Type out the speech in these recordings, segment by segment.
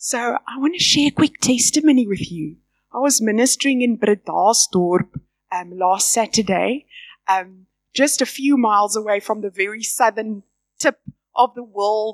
So I want to share a quick testimony with you. I was ministering in Bredasdorp last Saturday, just a few miles away from the very southern tip of the world.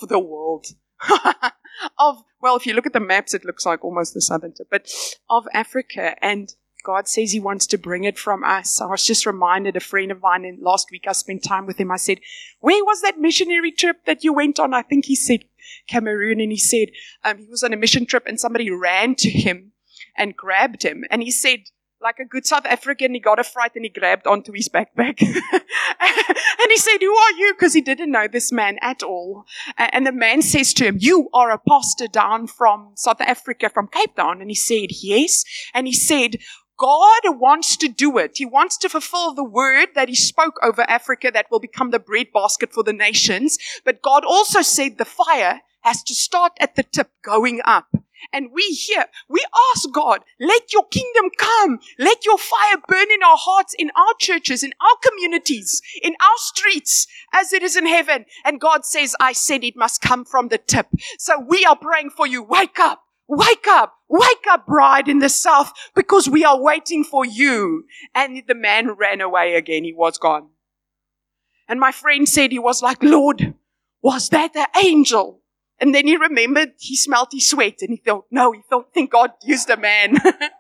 Well, if you look at the maps, it looks like almost the southern tip, but of Africa. And God says He wants to bring it from us. I was just reminded, a friend of mine, and last week I spent time with him. I said, where was that missionary trip that you went on? I think he said Cameroon. And he said he was on a mission trip and somebody ran to him and grabbed him. And he said, like a good South African, he got a fright and he grabbed onto his backpack. And he said, who are you? Because he didn't know this man at all. And the man says to him, you are a pastor down from South Africa, from Cape Town. And he said, yes. And he said, God wants to do it. He wants to fulfill the word that He spoke over Africa that will become the breadbasket for the nations. But God also said the fire has to start at the tip going up. And we ask God, let your kingdom come. Let your fire burn in our hearts, in our churches, in our communities, in our streets, as it is in heaven. And God says, I said it must come from the tip. So we are praying for you. Wake up, wake up, wake up, bride in the south, because we are waiting for you. And the man ran away again. He was gone. And my friend said, he was like, Lord, was that the angel? And then he remembered, he smelled his sweat, and he thought, think God used a man.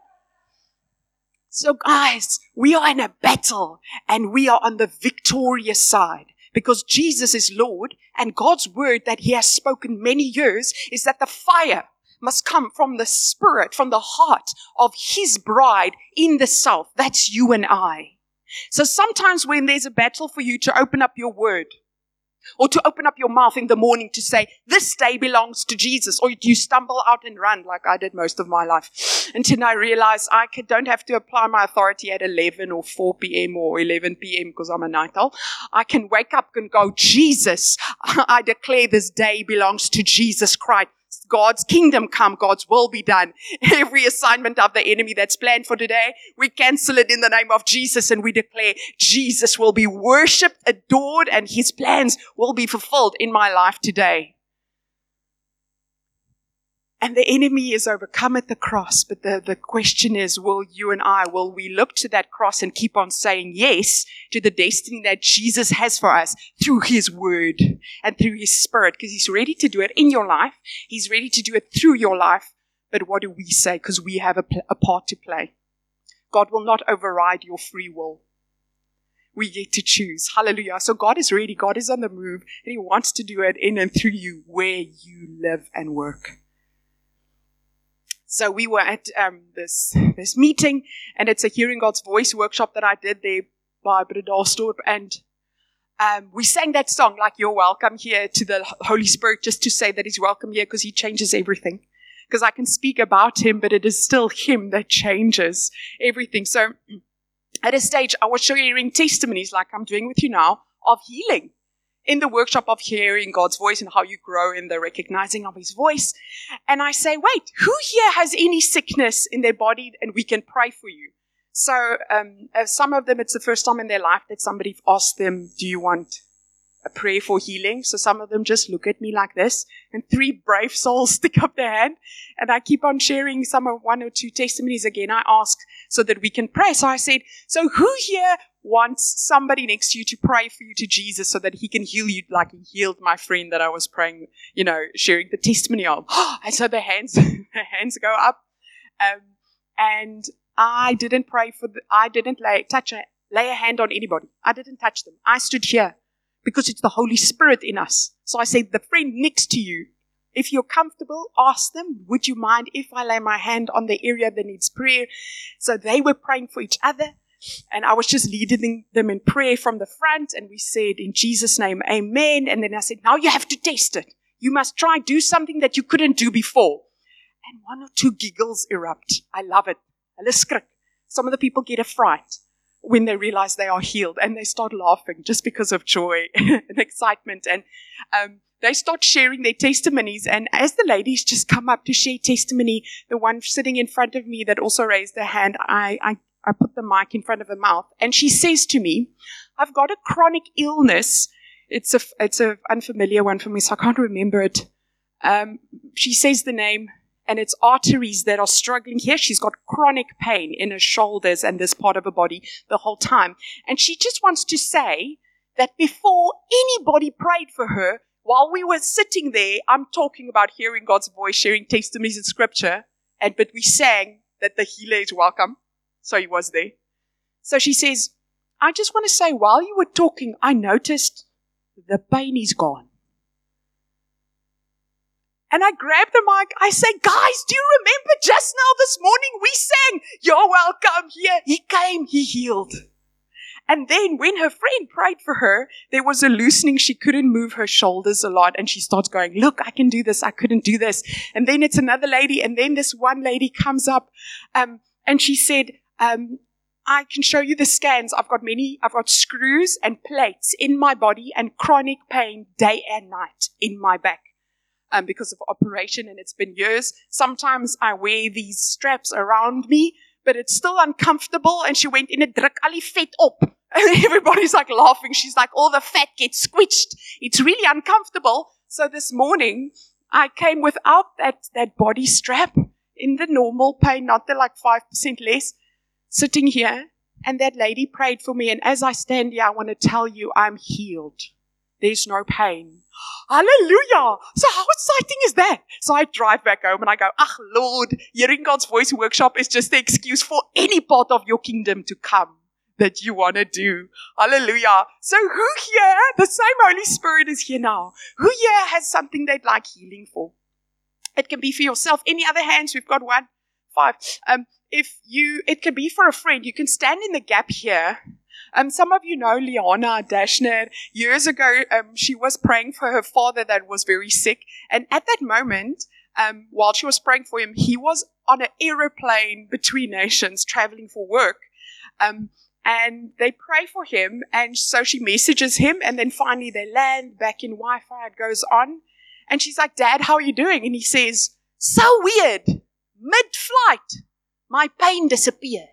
So guys, we are in a battle, and we are on the victorious side, because Jesus is Lord, and God's word that He has spoken many years is that the fire must come from the spirit, from the heart of His bride in the south. That's you and I. So sometimes when there's a battle for you to open up your word, or to open up your mouth in the morning to say, this day belongs to Jesus. Or you stumble out and run like I did most of my life. Until I realized I don't have to apply my authority at 11 or 4 p.m. or 11 p.m. because I'm a night owl. I can wake up and go, Jesus, I declare this day belongs to Jesus Christ. God's kingdom come, God's will be done. Every assignment of the enemy that's planned for today, we cancel it in the name of Jesus, and we declare Jesus will be worshipped, adored, and His plans will be fulfilled in my life today. And the enemy is overcome at the cross, but the question is, will we look to that cross and keep on saying yes to the destiny that Jesus has for us through His word and through His Spirit? Because He's ready to do it in your life. He's ready to do it through your life. But what do we say? Because we have a part to play. God will not override your free will. We get to choose. Hallelujah. So God is ready. God is on the move. And He wants to do it in and through you, where you live and work. So we were at this meeting, and it's a Hearing God's Voice workshop that I did there by Bredasdorp, and we sang that song, like, you're welcome here, to the Holy Spirit, just to say that He's welcome here, because He changes everything. Because I can speak about Him, but it is still Him that changes everything. So at a stage, I was sharing testimonies, like I'm doing with you now, of healing. In the workshop of hearing God's voice and how you grow in the recognizing of His voice. And I say, wait, who here has any sickness in their body, and we can pray for you? So some of them, it's the first time in their life that somebody asked them, do you want a prayer for healing? So some of them just look at me like this, and 3 brave souls stick up their hand. And I keep on sharing one or two testimonies again. I ask so that we can pray. So I said, so who here wants somebody next to you to pray for you to Jesus so that He can heal you like He healed my friend that I was praying, sharing the testimony of? And so the hands go up. And I didn't pray I didn't lay a hand on anybody. I didn't touch them. I stood here because it's the Holy Spirit in us. So I said, the friend next to you, if you're comfortable, ask them, would you mind if I lay my hand on the area that needs prayer? So they were praying for each other. And I was just leading them in prayer from the front. And we said, in Jesus' name, amen. And then I said, now you have to test it. You must do something that you couldn't do before. And 1 or 2 giggles erupt. I love it. Hulle skrik. Some of the people get a fright when they realize they are healed. And they start laughing just because of joy and excitement. And they start sharing their testimonies. And as the ladies just come up to share testimony, the one sitting in front of me that also raised her hand, I put the mic in front of her mouth, and she says to me, I've got a chronic illness. It's a unfamiliar one for me, so I can't remember it. She says the name, and it's arteries that are struggling here. She's got chronic pain in her shoulders and this part of her body the whole time. And she just wants to say that before anybody prayed for her, while we were sitting there, I'm talking about hearing God's voice, sharing testimonies in scripture, but we sang that the healer is welcome. So he was there. So she says, I just want to say, while you were talking, I noticed the pain is gone. And I grab the mic. I say, guys, do you remember just now this morning we sang, you're welcome here. He came, he healed. And then when her friend prayed for her, there was a loosening. She couldn't move her shoulders a lot. And she starts going, look, I can do this. I couldn't do this. And then it's another lady. And then this one lady comes up and she said, I can show you the scans. I've got screws and plates in my body and chronic pain day and night in my back. Because of operation, and it's been years. Sometimes I wear these straps around me, but it's still uncomfortable. And she went in a druk al die vet op. And everybody's like laughing. She's like, all the fat gets squished. It's really uncomfortable. So this morning, I came without that body strap in the normal pain, not the like 5% less, sitting here. And that lady prayed for me. And as I stand here, I want to tell you I'm healed. There's no pain. Hallelujah. So how exciting is that? So I drive back home and I go, Lord, hearing God's voice workshop is just the excuse for any part of your kingdom to come that you want to do. Hallelujah. So who here, the same Holy Spirit is here now. Who here has something they'd like healing for? It can be for yourself. Any other hands? We've got 1, 5. It can be for a friend. You can stand in the gap here. Some of you know Liana Dashner. Years ago, she was praying for her father that was very sick. And at that moment, while she was praying for him, he was on an aeroplane between nations traveling for work. And they pray for him. And so she messages him. And then finally they land back in Wi-Fi. It goes on. And she's like, Dad, how are you doing? And he says, so weird. Mid-flight, my pain disappeared.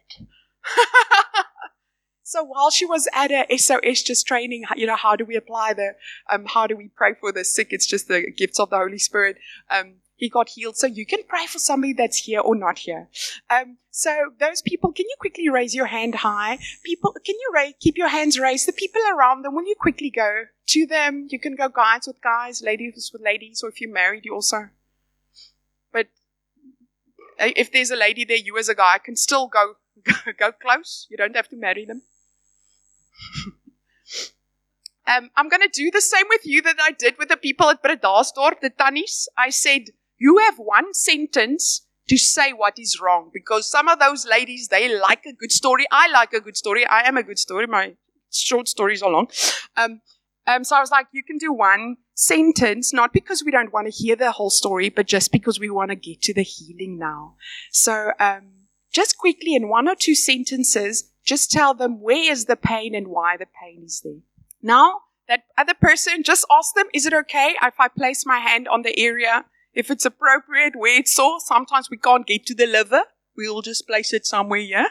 So while she was at a SOS just training, how do we apply how do we pray for the sick? It's just the gifts of the Holy Spirit. He got healed. So you can pray for somebody that's here or not here. So those people, can you quickly raise your hand high? People, can you keep your hands raised? The people around them, will you quickly go to them? You can go guys with guys, ladies with ladies, or if you're married, you also. But if there's a lady there, you as a guy can still go close. You don't have to marry them. I'm going to do the same with you that I did with the people at Bredasdorp, the Tannies. I said, you have one sentence to say what is wrong. Because some of those ladies, they like a good story. I like a good story. I am a good story. My short stories are long. So I was like, you can do one sentence, not because we don't want to hear the whole story, but just because we want to get to the healing now. So just quickly in 1 or 2 sentences, just tell them where is the pain and why the pain is there. Now, that other person, just ask them, is it okay if I place my hand on the area, if it's appropriate, where it's sore? Sometimes we can't get to the liver. We'll just place it somewhere here.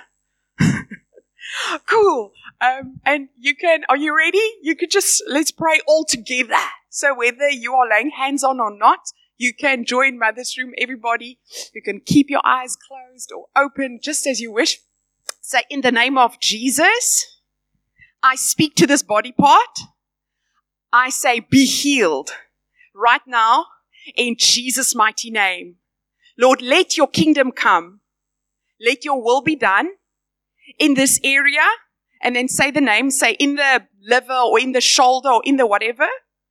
Cool. And you can, are you ready? You could just, let's pray all together. So whether you are laying hands on or not, you can join Mother's Room, everybody. You can keep your eyes closed or open, just as you wish. Say, in the name of Jesus, I speak to this body part. I say, be healed right now in Jesus' mighty name. Lord, let your kingdom come. Let your will be done in this area. And then say the name, say in the liver or in the shoulder or in the whatever.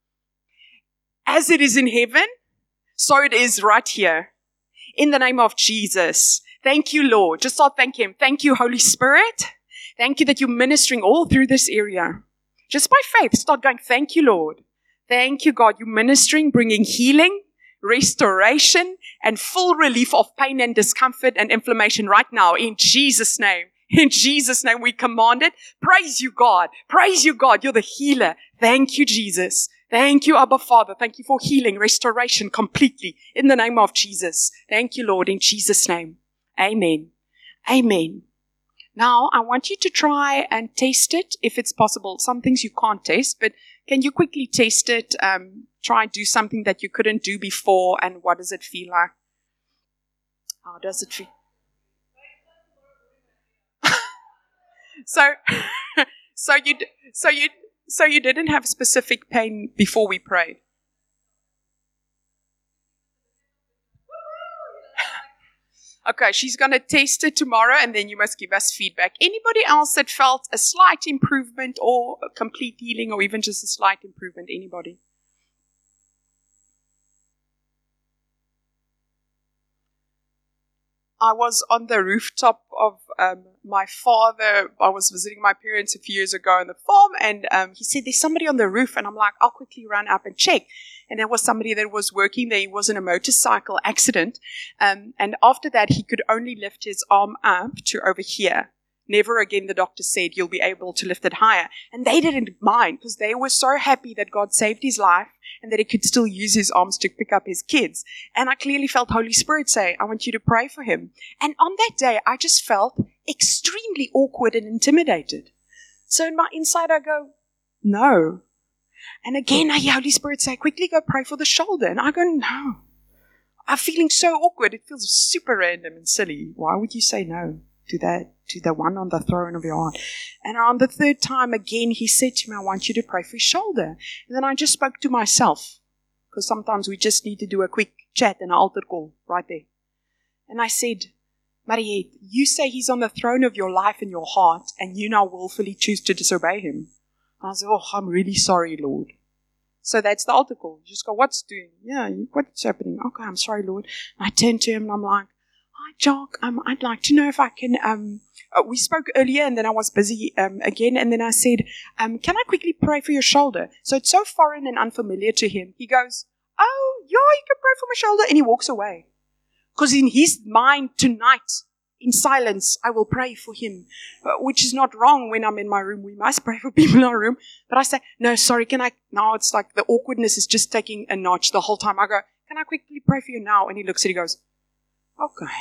As it is in heaven, so it is right here. In the name of Jesus. Thank you, Lord. Just start thanking Him. Thank you, Holy Spirit. Thank you that you're ministering all through this area. Just by faith, start going, thank you, Lord. Thank you, God. You're ministering, bringing healing, restoration, and full relief of pain and discomfort and inflammation right now in Jesus' name. In Jesus' name, we command it. Praise you, God. Praise you, God. You're the healer. Thank you, Jesus. Thank you, Abba Father. Thank you for healing, restoration completely in the name of Jesus. Thank you, Lord, in Jesus' name. Amen. Amen. Now, I want you to try and taste it if it's possible. Some things you can't taste, but can you quickly taste it? Try and do something that you couldn't do before, and what does it feel like? How does it feel? So you didn't have specific pain before we prayed. Okay, she's going to taste it tomorrow, and then you must give us feedback. Anybody else that felt a slight improvement or a complete healing or even just a slight improvement? Anybody? I was on the rooftop of my father. I was visiting my parents a few years ago on the farm, and he said, there's somebody on the roof. And I'm like, I'll quickly run up and check. And there was somebody that was working there. He was in a motorcycle accident. And after that, he could only lift his arm up to over here. Never again, the doctor said, you'll be able to lift it higher. And they didn't mind because they were so happy that God saved his life and that he could still use his arms to pick up his kids. And I clearly felt Holy Spirit say, I want you to pray for him. And on that day, I just felt extremely awkward and intimidated. So in my inside, I go, no. And again, I hear Holy Spirit say, quickly go pray for the shoulder. And I go, no. I'm feeling so awkward. It feels super random and silly. Why would you say no to that, to the one on the throne of your heart? And on the third time, again, he said to me, I want you to pray for his shoulder. And then I just spoke to myself, because sometimes we just need to do a quick chat and an altar call right there. And I said, Mariette, you say he's on the throne of your life and your heart, and you now willfully choose to disobey him. And I said, oh, I'm really sorry, Lord. So that's the altar call. You just go, what's doing? Yeah, what's happening? Okay, I'm sorry, Lord. And I turned to him and I'm like, hi, Jock, I'd like to know if I can, we spoke earlier and then I was busy again. And then I said, can I quickly pray for your shoulder? So it's so foreign and unfamiliar to him. He goes, oh, yeah, you can pray for my shoulder. And he walks away. Because in his mind tonight, in silence, I will pray for him, which is not wrong when I'm in my room. We must pray for people in our room. But I say, no, sorry, can I? Now it's like the awkwardness is just taking a notch the whole time. I go, can I quickly pray for you now? And he looks and he goes, okay.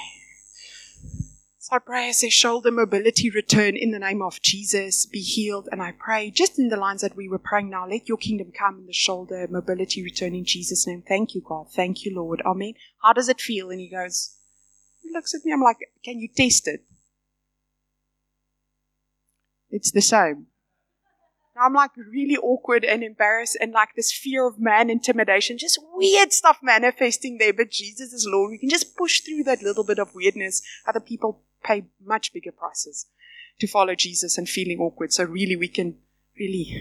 So I pray, I say, shoulder mobility return in the name of Jesus, be healed. And I pray just in the lines that we were praying now, let your kingdom come in the shoulder mobility return in Jesus' name. Thank you, God. Thank you, Lord. Amen. How does it feel? And he goes, he looks at me, I'm like, can you taste it? It's the same. Now I'm like really awkward and embarrassed and like this fear of man intimidation, just weird stuff manifesting there. But Jesus is Lord. We can just push through that little bit of weirdness. Other people pay much bigger prices to follow Jesus and feeling awkward. So really, we can really.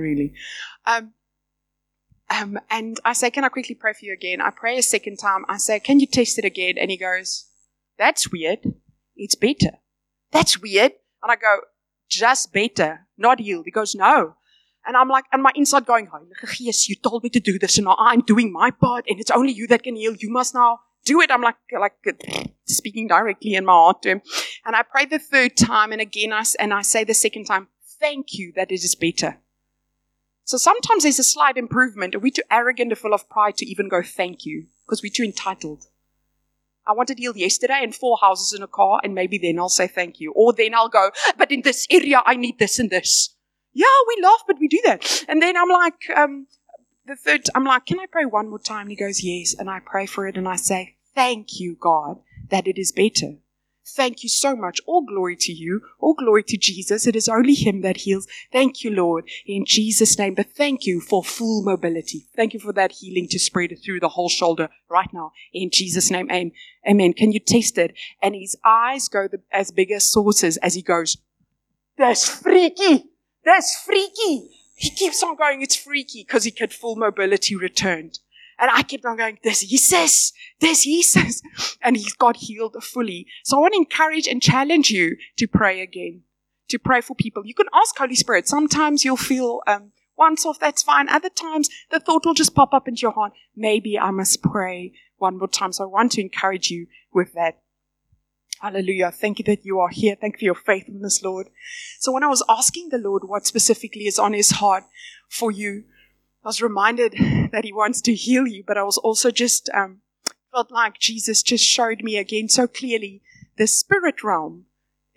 And I say, can I quickly pray for you again? I pray a second time. I say, can you taste it again? And he goes, that's weird. It's better. That's weird. And I go, just better, not healed. He goes, no. And I'm like, and my inside going, yes, you told me to do this, and now I'm doing my part, and it's only you that can heal. You must now do it. I'm like speaking directly in my heart to him. And I pray the third time, and again, I say the second time, thank you that it is better. So sometimes there's a slight improvement, and we're too arrogant or full of pride to even go thank you, because we're too entitled. I wanted healed yesterday and 4 houses in a car, and maybe then I'll say thank you. Or then I'll go, but in this area, I need this and this. Yeah, we laugh, but we do that. And then I'm like, the third, I'm like, can I pray one more time? And he goes, yes. And I pray for it and I say, thank you, God, that it is better. Thank you so much. All glory to you. All glory to Jesus. It is only him that heals. Thank you, Lord, in Jesus' name. But thank you for full mobility. Thank you for that healing to spread through the whole shoulder right now. In Jesus' name, amen. Can you taste it? And his eyes go as big as saucers as he goes, that's freaky. That's freaky. He keeps on going, it's freaky, because he had full mobility returned. And I kept on going, this he says. And he got healed fully. So I want to encourage and challenge you to pray again, to pray for people. You can ask Holy Spirit. Sometimes you'll feel once off, that's fine. Other times the thought will just pop up into your heart, maybe I must pray one more time. So I want to encourage you with that. Hallelujah. Thank you that you are here. Thank you for your faithfulness, Lord. So when I was asking the Lord what specifically is on his heart for you, I was reminded that he wants to heal you, but I was also just felt like Jesus just showed me again so clearly the spirit realm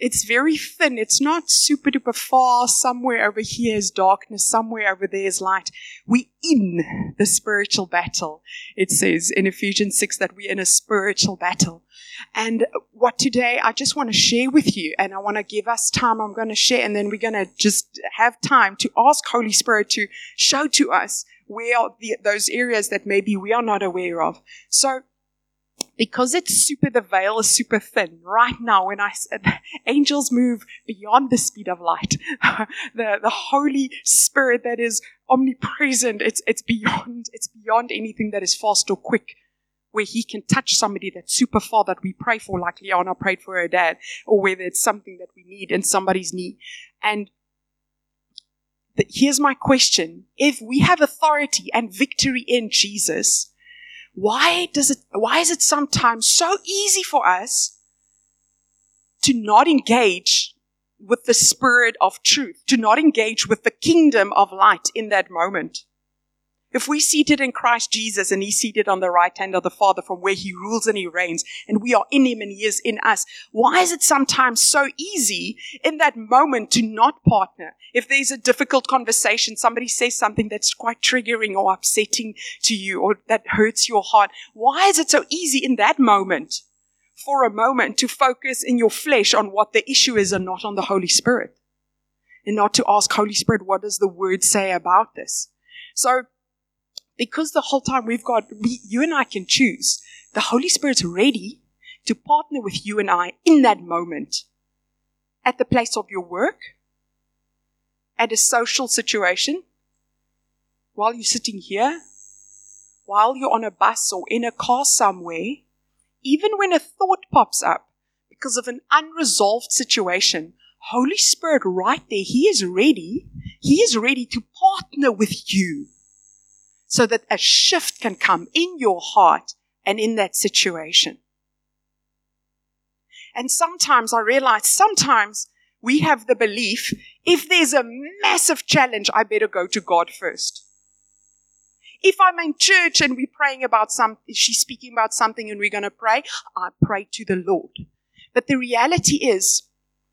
it's very thin. It's not super duper far. Somewhere over here is darkness. Somewhere over there is light. We're in the spiritual battle. It says in Ephesians 6 that we're in a spiritual battle. And what today I just want to share with you, and I want to give us time. I'm going to share, and then we're going to just have time to ask Holy Spirit to show to us where are those areas that maybe we are not aware of. So, because the veil is super thin. Right now, when I said angels move beyond the speed of light, the Holy Spirit that is omnipresent, it's beyond anything that is fast or quick, where He can touch somebody that's super far that we pray for, like Liana prayed for her dad, or whether it's something that we need in somebody's knee. And here's my question. If we have authority and victory in Jesus, why is it sometimes so easy for us to not engage with the Spirit of truth, to not engage with the kingdom of light in that moment? If we're seated in Christ Jesus and He's seated on the right hand of the Father from where He rules and He reigns, and we are in Him and He is in us, why is it sometimes so easy in that moment to not partner? If there's a difficult conversation, somebody says something that's quite triggering or upsetting to you or that hurts your heart, why is it so easy in that moment, for a moment, to focus in your flesh on what the issue is and not on the Holy Spirit? And not to ask Holy Spirit, what does the Word say about this? So, because the whole time you and I can choose. The Holy Spirit's ready to partner with you and I in that moment. At the place of your work, at a social situation, while you're sitting here, while you're on a bus or in a car somewhere, even when a thought pops up because of an unresolved situation, Holy Spirit right there, He is ready to partner with you, so that a shift can come in your heart and in that situation. And sometimes I realize, we have the belief, if there's a massive challenge, I better go to God first. If I'm in church and we're praying about she's speaking about something and we're going to pray, I pray to the Lord. But the reality is,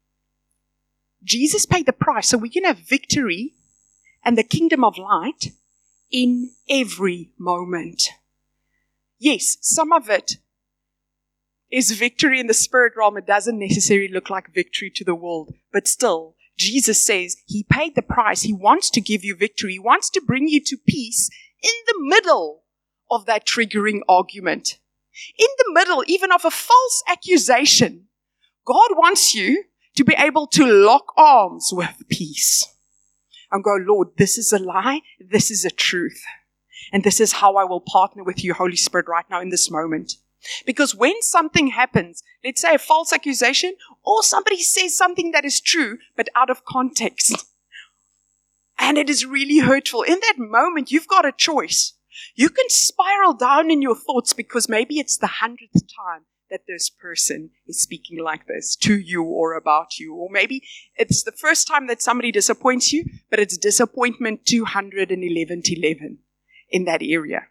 Jesus paid the price so we can have victory and the kingdom of light in every moment. Yes, some of it is victory in the spirit realm. It doesn't necessarily look like victory to the world, but still, Jesus says He paid the price. He wants to give you victory. He wants to bring you to peace in the middle of that triggering argument. In the middle even of a false accusation, God wants you to be able to lock arms with peace. And go, Lord, this is a lie, this is a truth. And this is how I will partner with you, Holy Spirit, right now in this moment. Because when something happens, let's say a false accusation, or somebody says something that is true, but out of context, and it is really hurtful, in that moment, you've got a choice. You can spiral down in your thoughts because maybe it's the 100th time that this person is speaking like this to you or about you. Or maybe it's the first time that somebody disappoints you, but it's disappointment 211 in that area.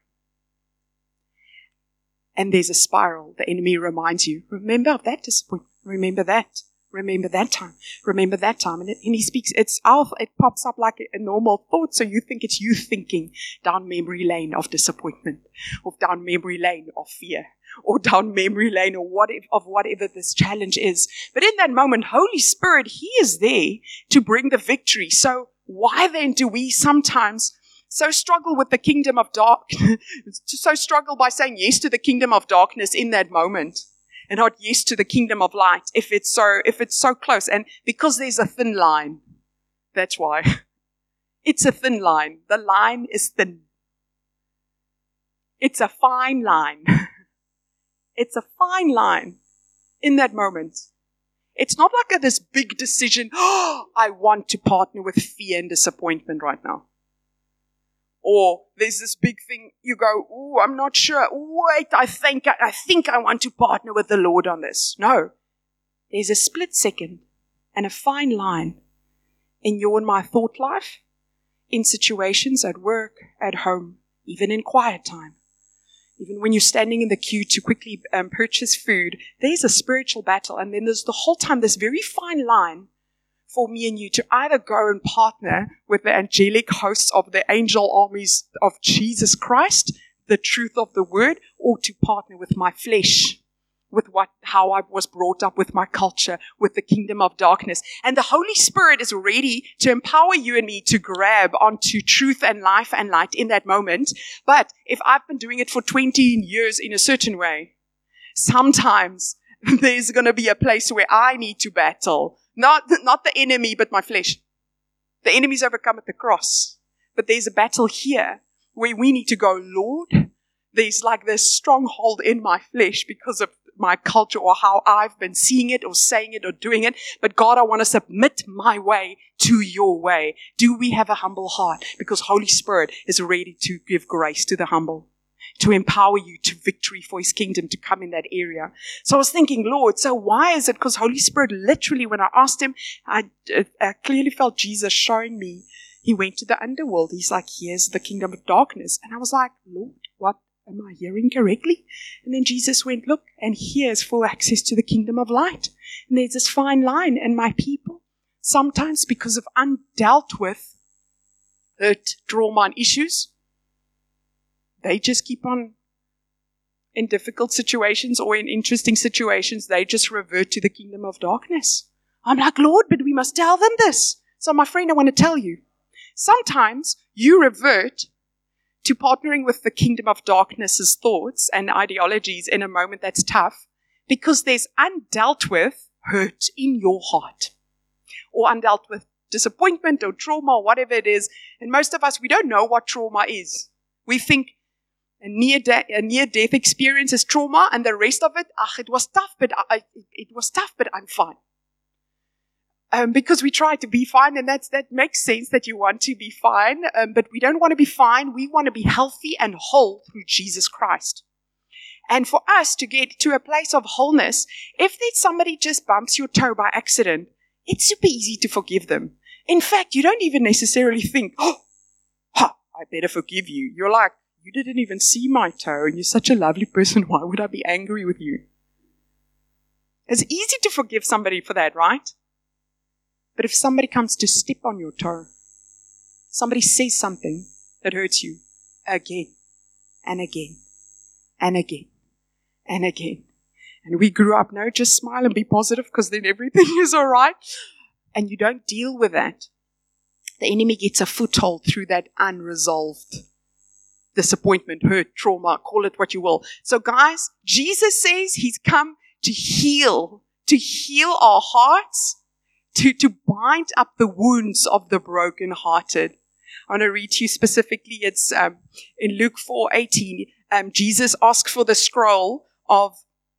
And there's a spiral. The enemy reminds you, remember of that disappointment. Remember that. Remember that time. Remember that time. And he speaks, it pops up like a normal thought. So you think it's you thinking down memory lane of disappointment, or down memory lane of fear, or down memory lane of whatever this challenge is. But in that moment, Holy Spirit, He is there to bring the victory. So why then do we sometimes so struggle with the kingdom of so struggle by saying yes to the kingdom of darkness in that moment, and not yes to the kingdom of light if it's so close? And because there's a thin line, that's why. It's a thin line. The line is thin. It's a fine line. It's a fine line in that moment. It's not like this big decision, I want to partner with fear and disappointment right now. Or there's this big thing, you go, I'm not sure. Wait, I think I want to partner with the Lord on this. No. There's a split second and a fine line in your and my thought life, in situations at work, at home, even in quiet time. Even when you're standing in the queue to quickly purchase food, there's a spiritual battle. And then there's the whole time this very fine line for me and you to either go and partner with the angelic hosts of the angel armies of Jesus Christ, the truth of the word, or to partner with my flesh, with how I was brought up, with my culture, with the kingdom of darkness. And the Holy Spirit is ready to empower you and me to grab onto truth and life and light in that moment. But if I've been doing it for 20 years in a certain way, sometimes there's going to be a place where I need to battle. Not the enemy, but my flesh. The enemy's overcome at the cross. But there's a battle here where we need to go, Lord, there's like this stronghold in my flesh because of my culture or how I've been seeing it or saying it or doing it. But God, I want to submit my way to your way. Do we have a humble heart? Because Holy Spirit is ready to give grace to the humble, to empower you to victory for his kingdom to come in that area. So I was thinking, Lord, so why is it? Because Holy Spirit, literally, when I asked him, I clearly felt Jesus showing me. He went to the underworld. He's like, here's the kingdom of darkness. And I was like, Lord, what? Am I hearing correctly? And then Jesus went, look, and here's full access to the kingdom of light. And there's this fine line. And my people, sometimes because of undealt with hurt, trauma, and issues, they just keep on in difficult situations or in interesting situations. They just revert to the kingdom of darkness. I'm like, Lord, but we must tell them this. So my friend, I want to tell you, sometimes you revert to partnering with the kingdom of darkness's thoughts and ideologies in a moment that's tough because there's undealt with hurt in your heart or undealt with disappointment or trauma or whatever it is. And most of us, we don't know what trauma is. We think a near-death experience is trauma and the rest of it, it was tough, but I'm fine. Because we try to be fine, and that makes sense that you want to be fine, but we don't want to be fine. We want to be healthy and whole through Jesus Christ. And for us to get to a place of wholeness, if there's somebody just bumps your toe by accident, it's super easy to forgive them. In fact, you don't even necessarily think, I better forgive you. You're like, you didn't even see my toe, and you're such a lovely person. Why would I be angry with you? It's easy to forgive somebody for that, right? But if somebody comes to step on your toe, somebody says something that hurts you again and again and again and again. And we grew up, no, just smile and be positive because then everything is all right. And you don't deal with that. The enemy gets a foothold through that unresolved disappointment, hurt, trauma, call it what you will. So guys, Jesus says he's come to heal our hearts, to bind up the wounds of the brokenhearted. I want to read to you specifically. It's in Luke 4:18. Jesus asked for the scroll of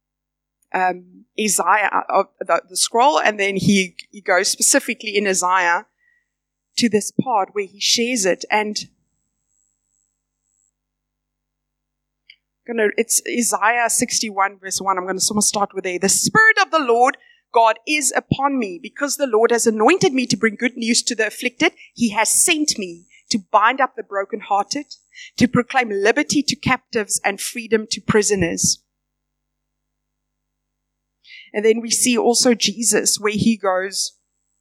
Isaiah, of the scroll, and then he goes specifically in Isaiah to this part where he shares it. And it's Isaiah 61 verse 1. I'm going to start with there. The Spirit of the Lord God is upon me, because the Lord has anointed me to bring good news to the afflicted. He has sent me to bind up the brokenhearted, to proclaim liberty to captives and freedom to prisoners. And then we see also Jesus where he goes,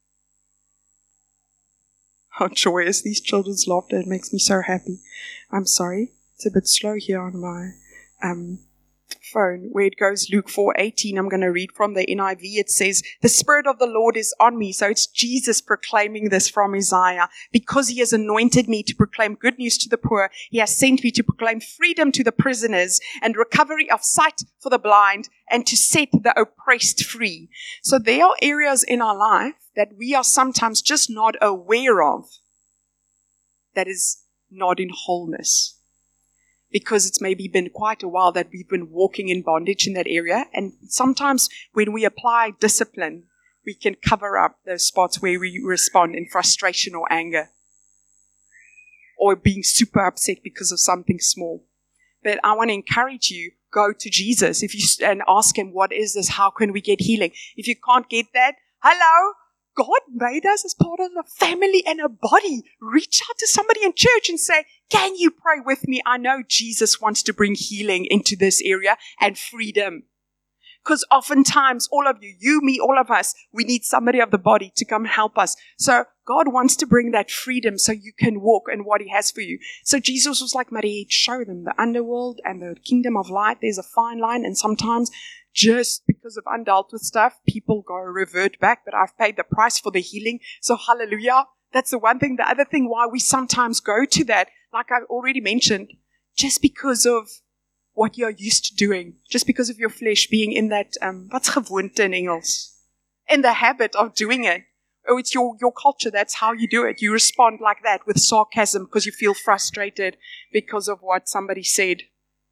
how joyous these children's laughter. It makes me so happy. I'm sorry. It's a bit slow here on my phone, where it goes Luke 4:18. I'm going to read from the NIV. It says, the Spirit of the Lord is on me. So it's Jesus proclaiming this from Isaiah. Because he has anointed me to proclaim good news to the poor, he has sent me to proclaim freedom to the prisoners and recovery of sight for the blind, and to set the oppressed free. So there are areas in our life that we are sometimes just not aware of that is not in wholeness. Because it's maybe been quite a while that we've been walking in bondage in that area. And sometimes when we apply discipline, we can cover up those spots where we respond in frustration or anger, or being super upset because of something small. But I want to encourage you, go to Jesus and ask him, what is this? How can we get healing? If you can't get that, hello, God made us as part of a family and a body. Reach out to somebody in church and say, Can you pray with me? I know Jesus wants to bring healing into this area and freedom. Because oftentimes, all of you, me, all of us, we need somebody of the body to come help us. So God wants to bring that freedom so you can walk in what He has for you. So Jesus was like, Marie, show them the underworld and the kingdom of light. There's a fine line. And sometimes just because of undealt with stuff, people go revert back. But I've paid the price for the healing. So hallelujah. That's the one thing. The other thing why we sometimes go to that, like I already mentioned, just because of what you're used to doing, just because of your flesh being in that, what's gewoonte in Engels? In the habit of doing it. Oh, it's your culture. That's how you do it. You respond like that with sarcasm because you feel frustrated because of what somebody said.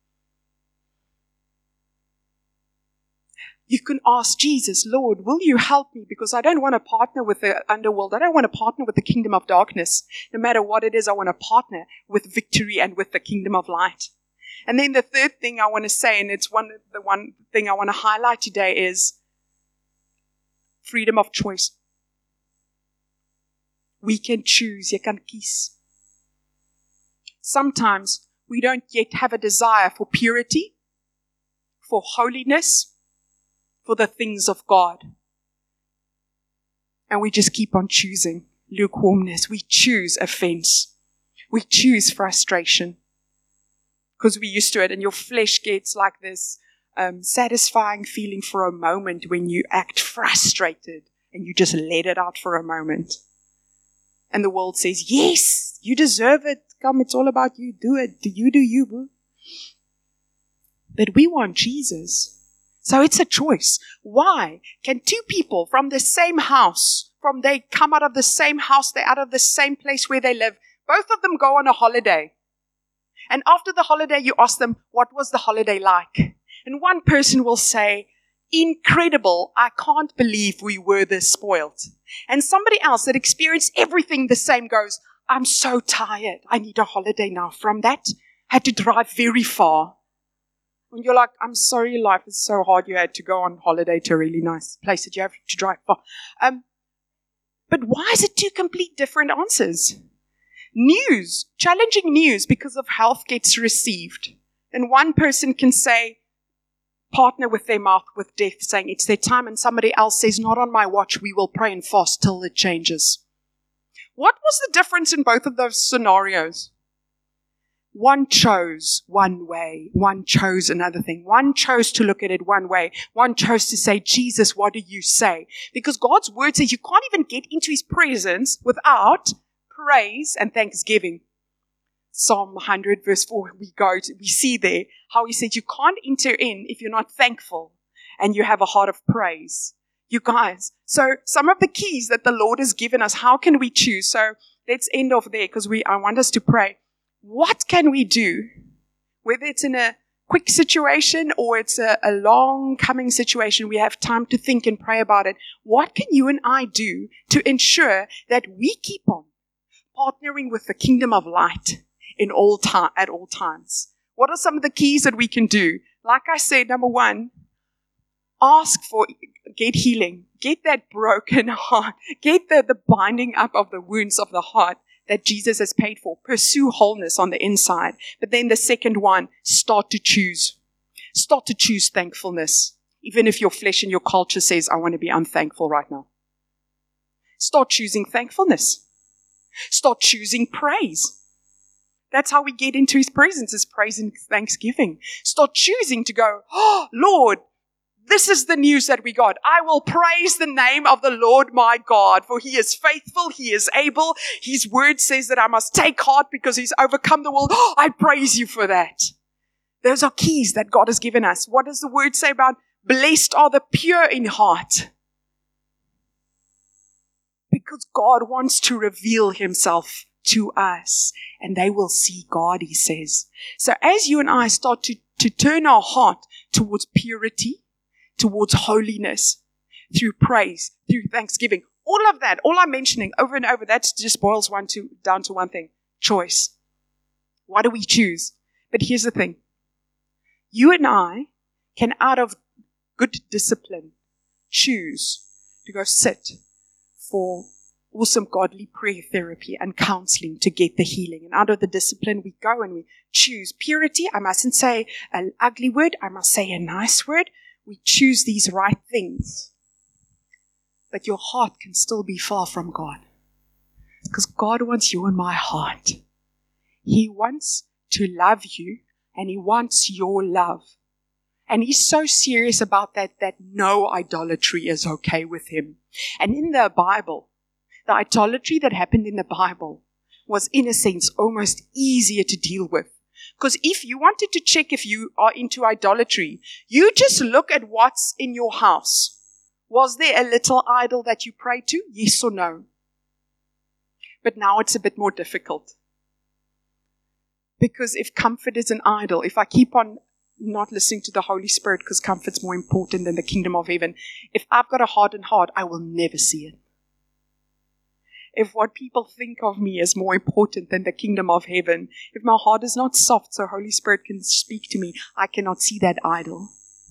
You can ask Jesus, Lord, will you help me? Because I don't want to partner with the underworld. I don't want to partner with the kingdom of darkness. No matter what it is, I want to partner with victory and with the kingdom of light. And then the third thing I want to say, and it's one thing I want to highlight today, is freedom of choice. We can choose. Jy kan kies. Sometimes we don't yet have a desire for purity, for holiness, for the things of God. And we just keep on choosing lukewarmness. We choose offense. We choose frustration. Because we're used to it, and your flesh gets like this satisfying feeling for a moment when you act frustrated and you just let it out for a moment. And the world says, yes, you deserve it. Come, it's all about you. Do it. Do you, boo. But we want Jesus. So it's a choice. Why can two people from the same house, they come out of the same house, they're out of the same place where they live, both of them go on a holiday. And after the holiday, you ask them, what was the holiday like? And one person will say, incredible. I can't believe we were this spoiled. And somebody else that experienced everything the same goes, I'm so tired. I need a holiday now. From that, had to drive very far. And you're like, I'm sorry, life is so hard. You had to go on holiday to a really nice place that you have to drive far. But why is it two complete different answers? News, challenging news because of health gets received. And one person can say, partner with their mouth with death, saying it's their time, and somebody else says, not on my watch, we will pray and fast till it changes. What was the difference in both of those scenarios? One chose one way, one chose another thing. One chose to look at it one way. One chose to say, Jesus, what do you say? Because God's word says you can't even get into His presence without praise and thanksgiving. Psalm 100 verse 4, we see there how He said you can't enter in if you're not thankful and you have a heart of praise. You guys, so some of the keys that the Lord has given us, how can we choose? So let's end off there because I want us to pray. What can we do? Whether it's in a quick situation or it's a long coming situation, we have time to think and pray about it. What can you and I do to ensure that we keep on partnering with the kingdom of light at all times? What are some of the keys that we can do? Like I said, number one, get healing. Get that broken heart. Get the binding up of the wounds of the heart that Jesus has paid for. Pursue wholeness on the inside. But then the second one, start to choose. Start to choose thankfulness. Even if your flesh and your culture says, I want to be unthankful right now. Start choosing thankfulness. Start choosing praise. That's how we get into His presence, is praise and thanksgiving. Start choosing to go, oh, Lord, this is the news that we got. I will praise the name of the Lord my God, for He is faithful, He is able. His word says that I must take heart because He's overcome the world. Oh, I praise You for that. Those are keys that God has given us. What does the word say about blessed are the pure in heart? Because God wants to reveal Himself to us, and they will see God, He says. So as you and I start to turn our heart towards purity, towards holiness, through praise, through thanksgiving, all of that, all I'm mentioning over and over, that just boils down to one thing: choice. What do we choose? But here's the thing. You and I can, out of good discipline, choose to go sit for awesome godly prayer therapy and counseling to get the healing. And out of the discipline we go and we choose purity. I mustn't say an ugly word. I must say a nice word. We choose these right things. But your heart can still be far from God. Because God wants you in my heart. He wants to love you and He wants your love. And He's so serious about that no idolatry is okay with Him. And in the Bible, the idolatry that happened in the Bible was, in a sense, almost easier to deal with. Because if you wanted to check if you are into idolatry, you just look at what's in your house. Was there a little idol that you pray to? Yes or no? But now it's a bit more difficult. Because if comfort is an idol, if I keep on not listening to the Holy Spirit because comfort's more important than the kingdom of heaven, if I've got a hardened heart, I will never see it. If what people think of me is more important than the kingdom of heaven, if my heart is not soft so Holy Spirit can speak to me, I cannot see that idol.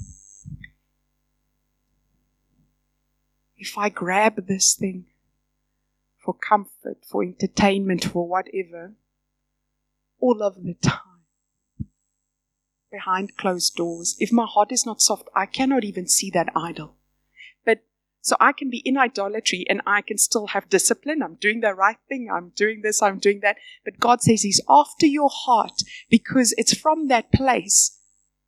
If I grab this thing for comfort, for entertainment, for whatever, all of the time, behind closed doors, if my heart is not soft, I cannot even see that idol. But so I can be in idolatry and I can still have discipline. I'm doing the right thing. I'm doing this. I'm doing that. But God says He's after your heart because it's from that place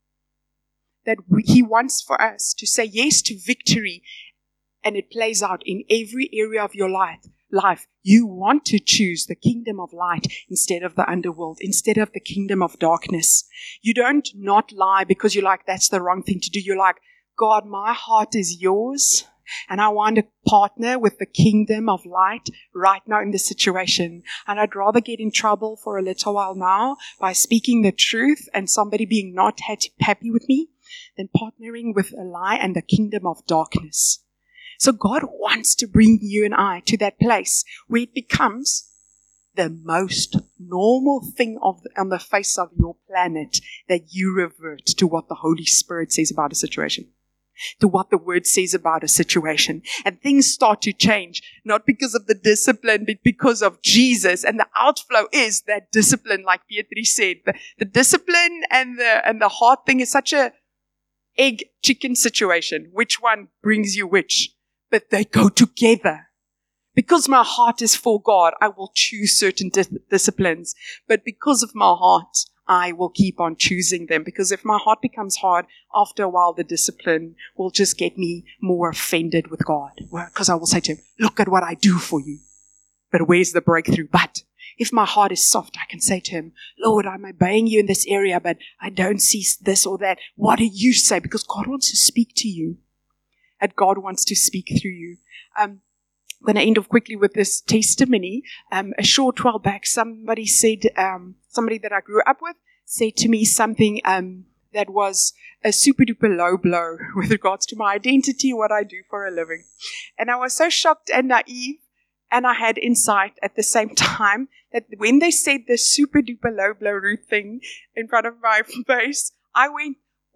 that He wants for us to say yes to victory. And it plays out in every area of your life. You want to choose the kingdom of light instead of the underworld, instead of the kingdom of darkness. You don't not lie because you're like, that's the wrong thing to do. You're like, God, my heart is yours. And I want to partner with the kingdom of light right now in this situation. And I'd rather get in trouble for a little while now by speaking the truth and somebody being not happy with me than partnering with a lie and the kingdom of darkness. So God wants to bring you and I to that place where it becomes the most normal thing on the face of your planet that you revert to what the Holy Spirit says about a situation, to what the Word says about a situation. And things start to change, not because of the discipline, but because of Jesus. And the outflow is that discipline, like Beatrice said. The discipline and the heart thing is such a egg-chicken situation. Which one brings you which? But they go together. Because my heart is for God, I will choose certain disciplines. But because of my heart, I will keep on choosing them. Because if my heart becomes hard, after a while, the discipline will just get me more offended with God. Because I will say to Him, look at what I do for you. But where's the breakthrough? But if my heart is soft, I can say to Him, Lord, I'm obeying you in this area, but I don't see this or that. What do you say? Because God wants to speak to you. And God wants to speak through you. I'm going to end off quickly with this testimony. A short while back, somebody said, somebody that I grew up with said to me something that was a super duper low blow with regards to my identity, what I do for a living. And I was so shocked and naive, and I had insight at the same time that when they said the super duper low blow root thing in front of my face, I went,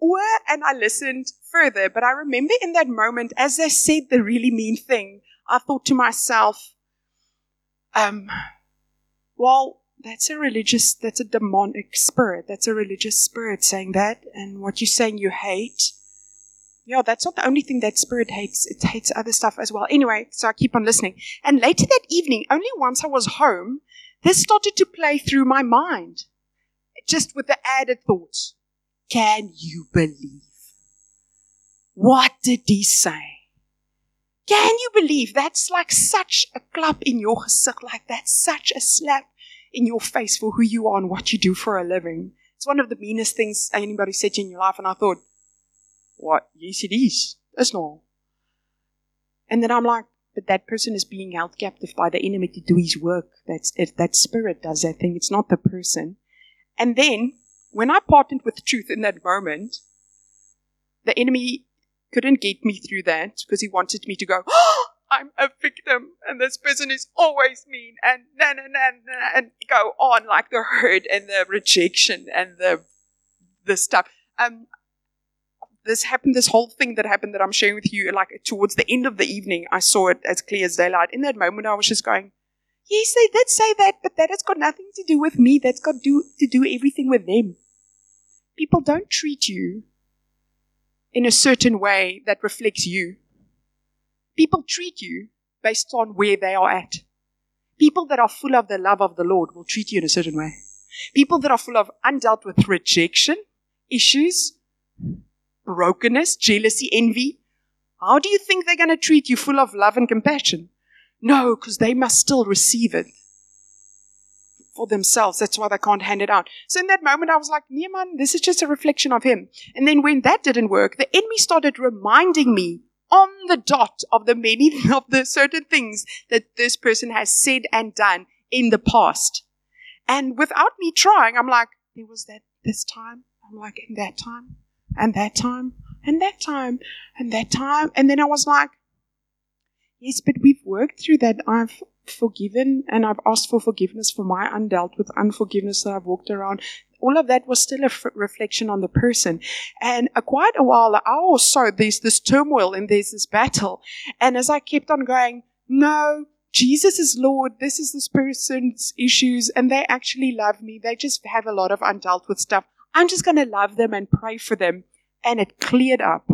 and I listened further. But I remember in that moment, as they said the really mean thing, I thought to myself, well, that's a demonic spirit. That's a religious spirit saying that. And what you're saying you hate, yeah, that's not the only thing that spirit hates. It hates other stuff as well. Anyway, so I keep on listening. And later that evening, only once I was home, this started to play through my mind, just with the added thoughts. Can you believe? What did he say? Can you believe? That's like such a clap in your gezicht, like that's such a slap in your face for who you are and what you do for a living. It's one of the meanest things anybody said in your life, and I thought, what? Yes, it is. It's not. And then I'm like, but that person is being held captive by the enemy to do his work. That spirit does that thing. It's not the person. And then, when I partnered with truth in that moment, the enemy couldn't get me through that because he wanted me to go, oh, I'm a victim and this person is always mean and and go on like the hurt and the rejection and the stuff. this whole thing that happened that I'm sharing with you, like towards the end of the evening, I saw it as clear as daylight. In that moment, I was just going, yes, they did say that, but that has got nothing to do with me. That's got to do everything with them. People don't treat you in a certain way that reflects you. People treat you based on where they are at. People that are full of the love of the Lord will treat you in a certain way. People that are full of undealt with rejection, issues, brokenness, jealousy, envy, how do you think they're going to treat you full of love and compassion? No, because they must still receive it for themselves. That's why they can't hand it out. So in that moment, I was like, Naaman, this is just a reflection of him. And then when that didn't work, the enemy started reminding me on the dot of the many of the certain things that this person has said and done in the past. And without me trying, I'm like, there was this time. I'm like, in that time, and that time, and that time, and that time. And then I was like, yes, but we've worked through that. I've forgiven and I've asked for forgiveness for my undealt with unforgiveness that I've walked around. All of that was still a reflection on the person. And quite a while, also, there's this turmoil and there's this battle. And as I kept on going, no, Jesus is Lord. This is this person's issues and they actually love me. They just have a lot of undealt with stuff. I'm just going to love them and pray for them. And it cleared up.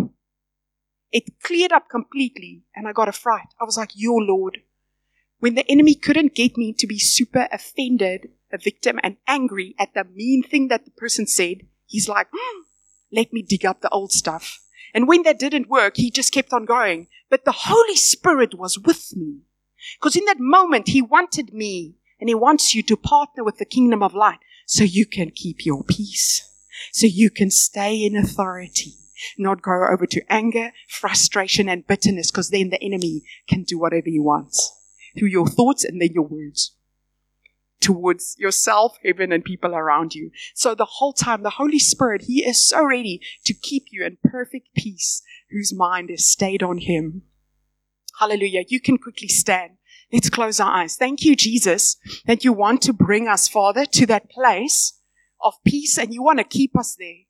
It cleared up completely. And I got a fright. I was like, your Lord. When the enemy couldn't get me to be super offended, a victim, and angry at the mean thing that the person said, he's like, let me dig up the old stuff. And when that didn't work, he just kept on going. But the Holy Spirit was with me. Because in that moment, he wanted me, and he wants you to partner with the kingdom of light so you can keep your peace, so you can stay in authority, not go over to anger, frustration, and bitterness, because then the enemy can do whatever he wants through your thoughts and then your words towards yourself, heaven, and people around you. So the whole time, the Holy Spirit, he is so ready to keep you in perfect peace, whose mind is stayed on him. Hallelujah. You can quickly stand. Let's close our eyes. Thank you, Jesus, that you want to bring us, Father, to that place of peace, and you want to keep us there.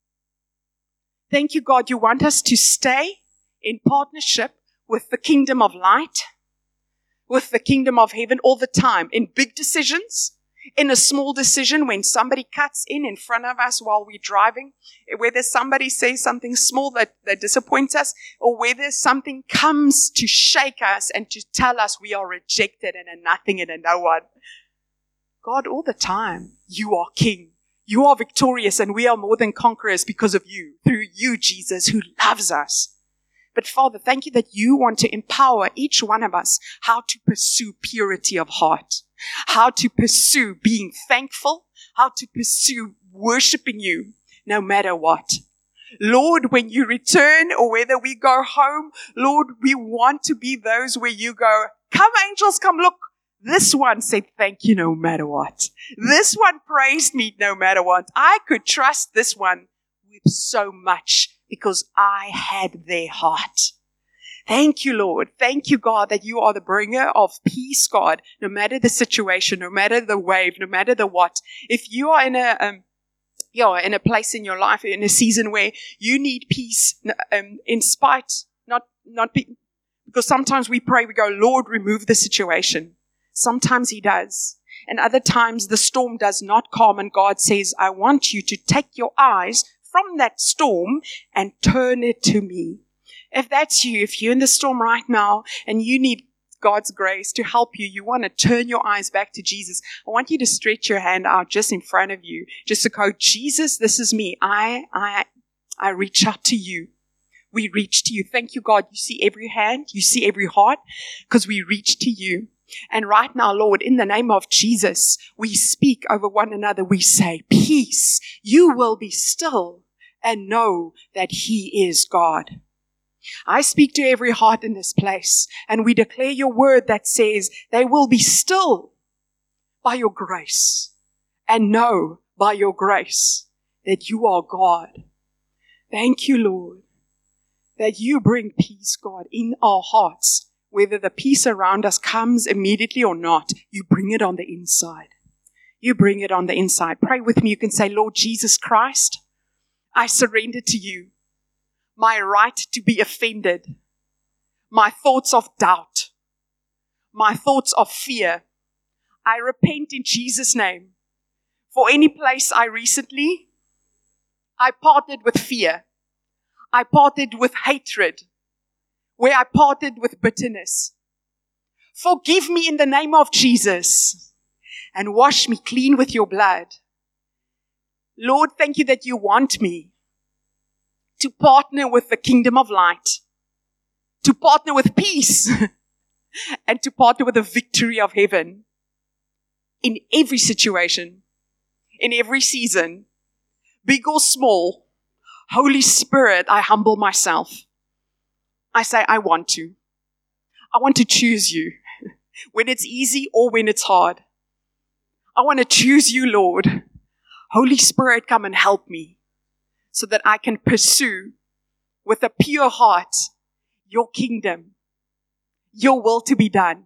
Thank you, God, you want us to stay in partnership with the kingdom of light, with the kingdom of heaven all the time, in big decisions, in a small decision when somebody cuts in front of us while we're driving, whether somebody says something small that disappoints us, or whether something comes to shake us and to tell us we are rejected and a nothing and a no one. God, all the time, you are King. You are victorious, and we are more than conquerors because of you, through you, Jesus, who loves us. But Father, thank you that you want to empower each one of us how to pursue purity of heart, how to pursue being thankful, how to pursue worshiping you no matter what. Lord, when you return or whether we go home, Lord, we want to be those where you go, come angels, come look. This one said thank you no matter what. This one praised me no matter what. I could trust this one with so much because I had their heart. Thank you, Lord. Thank you, God, that you are the bringer of peace, God, no matter the situation, no matter the wave, no matter the what. If you are in a place in your life, in a season where you need peace, in spite, because sometimes we pray, we go, Lord, remove the situation. Sometimes he does. And other times the storm does not calm, and God says, I want you to take your eyes from that storm and turn it to me. If that's you, if you're in the storm right now and you need God's grace to help you, you want to turn your eyes back to Jesus, I want you to stretch your hand out just in front of you, just to go, Jesus, this is me. I reach out to you. We reach to you. Thank you, God. You see every hand. You see every heart, because we reach to you. And right now, Lord, in the name of Jesus, we speak over one another. We say, peace, you will be still and know that he is God. I speak to every heart in this place, and we declare your word that says they will be still by your grace and know by your grace that you are God. Thank you, Lord, that you bring peace, God, in our hearts. Whether the peace around us comes immediately or not, you bring it on the inside. You bring it on the inside. Pray with me. You can say, Lord Jesus Christ, I surrender to you. my right to be offended, my thoughts of doubt, my thoughts of fear. I repent in Jesus' name for any place I partnered with fear. I partnered with hatred, where I partnered with bitterness. Forgive me in the name of Jesus and wash me clean with your blood. Lord, thank you that you want me to partner with the kingdom of light, to partner with peace, and to partner with the victory of heaven in every situation, in every season, big or small. Holy Spirit, I humble myself. I say, I want to choose you when it's easy or when it's hard. I want to choose you, Lord. Holy Spirit, come and help me so that I can pursue with a pure heart your kingdom, your will to be done.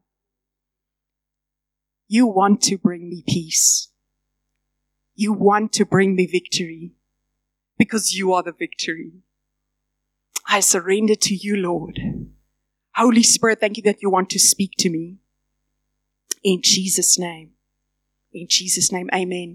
You want to bring me peace. You want to bring me victory because you are the victory. I surrender to you, Lord. Holy Spirit, thank you that you want to speak to me. In Jesus' name. In Jesus' name, amen.